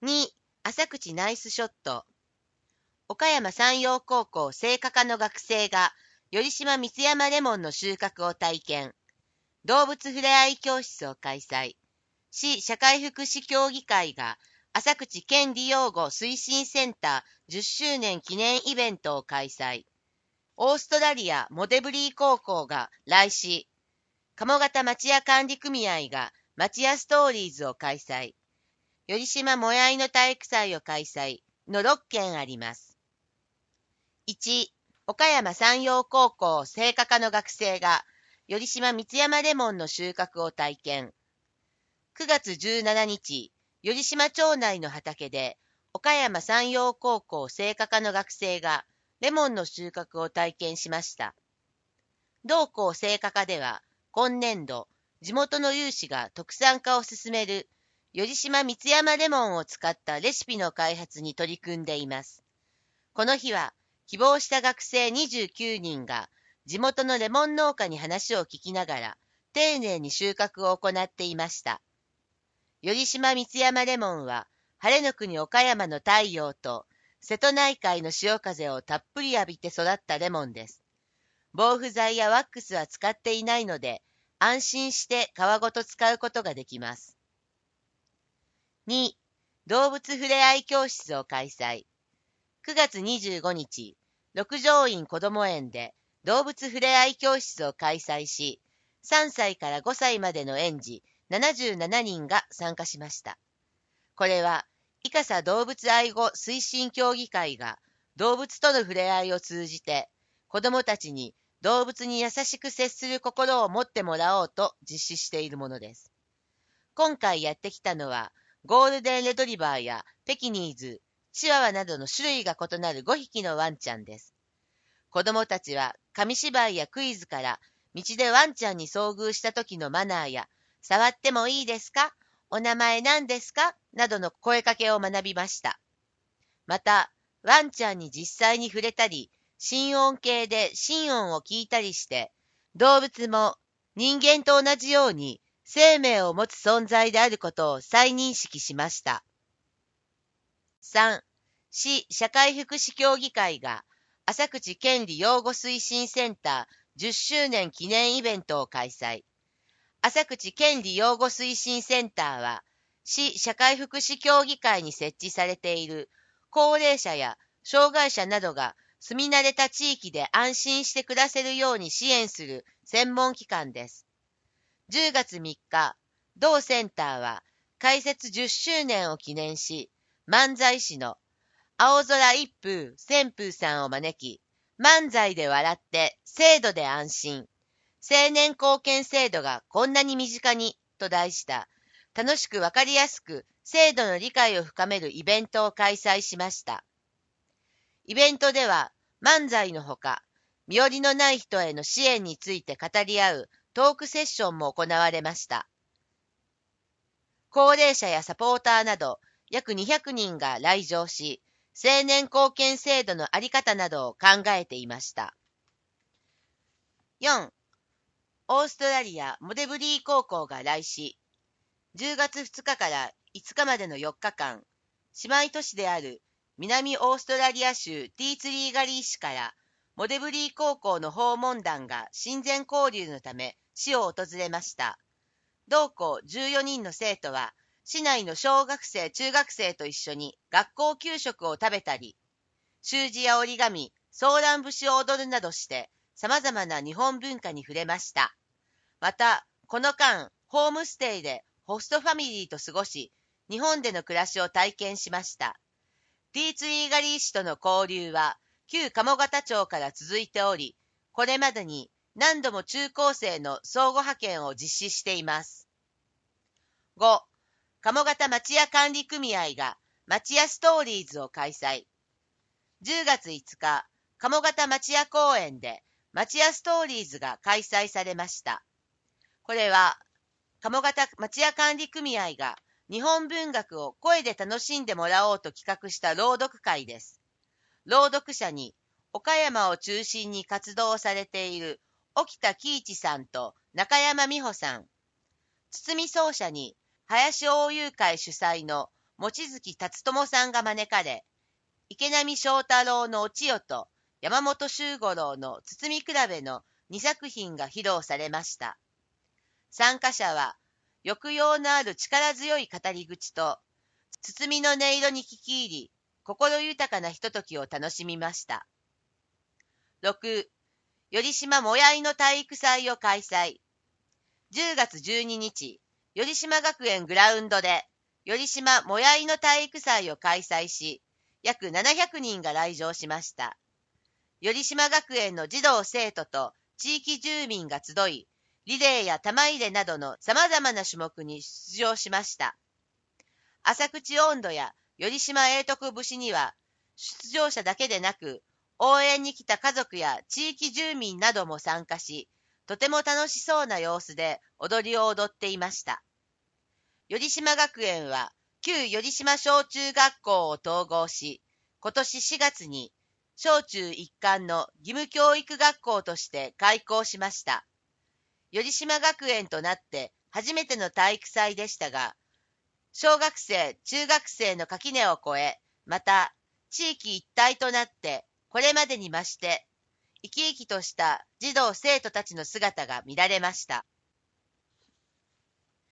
2、浅口ナイスショット。岡山山陽高校生花科の学生が、頼島三山レモンの収穫を体験。動物ふれあい教室を開催。市社会福祉協議会が、浅口権利擁護推進センター10周年記念イベントを開催。オーストラリアモデブリー高校が来市。鴨方町屋管理組合が町屋ストーリーズを開催。頼島もやいの体育祭を開催の6件あります。1、岡山山陽高校生花科の学生が頼島三山レモンの収穫を体験。9月17日、頼島町内の畑で岡山山陽高校生花科の学生がレモンの収穫を体験しました。同校生花科では今年度、地元の有志が特産化を進める頼島三山レモンを使ったレシピの開発に取り組んでいます。この日は希望した学生29人が地元のレモン農家に話を聞きながら丁寧に収穫を行っていました。頼島三山レモンは晴れの国岡山の太陽と瀬戸内海の潮風をたっぷり浴びて育ったレモンです。防腐剤やワックスは使っていないので安心して皮ごと使うことができます。2、動物ふれあい教室を開催。9月25日、六条院こども園で動物ふれあい教室を開催し、3歳から5歳までの園児77人が参加しました。これは、伊笠動物愛護推進協議会が動物とのふれあいを通じて、子どもたちに動物に優しく接する心を持ってもらおうと実施しているものです。今回やってきたのは、ゴールデンレトリバーやペキニーズ、チワワなどの種類が異なる5匹のワンちゃんです。子供たちは紙芝居やクイズから道でワンちゃんに遭遇した時のマナーや触ってもいいですか？お名前何ですか？などの声かけを学びました。また、ワンちゃんに実際に触れたり、心音計で心音を聞いたりして、動物も人間と同じように生命を持つ存在であることを再認識しました。3、市社会福祉協議会が浅口権利擁護推進センター10周年記念イベントを開催。浅口権利擁護推進センターは、市社会福祉協議会に設置されている高齢者や障害者などが住み慣れた地域で安心して暮らせるように支援する専門機関です。10月3日、同センターは開設10周年を記念し、漫才師の青空一風旋風さんを招き、漫才で笑って制度で安心。青年貢献制度がこんなに身近にと題した楽しくわかりやすく制度の理解を深めるイベントを開催しました。イベントでは漫才のほか、身寄りのない人への支援について語り合うトークセッションも行われました。高齢者やサポーターなど約200人が来場し、青年貢献制度のあり方などを考えていました。4、オーストラリアモデブリー高校が来市。10月2日から5日までの4日間、姉妹都市である南オーストラリア州ティーツリーガリー市からモデブリー高校の訪問団が親善交流のため市を訪れました。同校14人の生徒は市内の小学生、中学生と一緒に学校給食を食べたり、習字や折り紙、ソーラン節を踊るなどして様々な日本文化に触れました。また、この間、ホームステイでホストファミリーと過ごし、日本での暮らしを体験しました。ティーツリーガリー市との交流は、旧鴨方町から続いており、これまでに何度も中高生の相互派遣を実施しています。5、鴨方町屋管理組合が町屋ストーリーズを開催。10月5日、鴨方町屋公園で町屋ストーリーズが開催されました。これは、鴨方町屋管理組合が日本文学を声で楽しんでもらおうと企画した朗読会です。朗読者に岡山を中心に活動されている沖田喜一さんと中山美穂さん、堤奏者に林大友会主催の望月達友さんが招かれ、池波正太郎のお千代と山本周五郎の包み比べの2作品が披露されました。参加者は、抑揚のある力強い語り口と、包みの音色に聞き入り、心豊かなひとときを楽しみました。6、頼島もやいの体育祭を開催。10月12日、頼島学園グラウンドで、頼島もやいの体育祭を開催し、約700人が来場しました。頼島学園の児童生徒と地域住民が集い、リレーや玉入れなどの様々な種目に出場しました。浅口音頭や頼島英徳節には、出場者だけでなく、応援に来た家族や地域住民なども参加し、とても楽しそうな様子で踊りを踊っていました。頼島学園は、旧頼島小中学校を統合し、今年4月に小中一貫の義務教育学校として開校しました。頼島学園となって初めての体育祭でしたが、小学生、中学生の垣根を越え、また地域一体となってこれまでに増して生き生きとした児童生徒たちの姿が見られました。